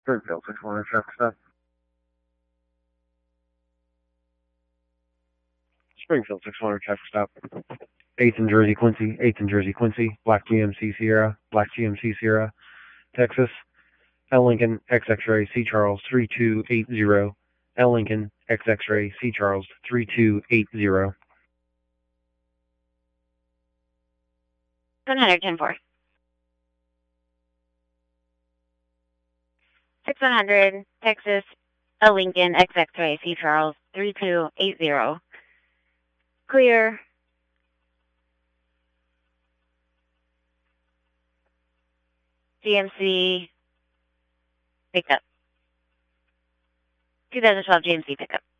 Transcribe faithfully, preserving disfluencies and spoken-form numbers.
Springfield, six one hundred traffic stop. Springfield, six one hundred traffic stop. eighth and Jersey Quincy, eighth and Jersey Quincy, Black G M C Sierra, Black G M C Sierra, Texas, L Lincoln, X X-ray, C Charles, three two eight zero, L Lincoln, X X-ray, C Charles, three two eight zero. one hundred ten four. six one hundred, Texas, L Lincoln, X X-ray, C Charles, three two eight zero. Clear. G M C pickup. twenty twelve G M C pickup.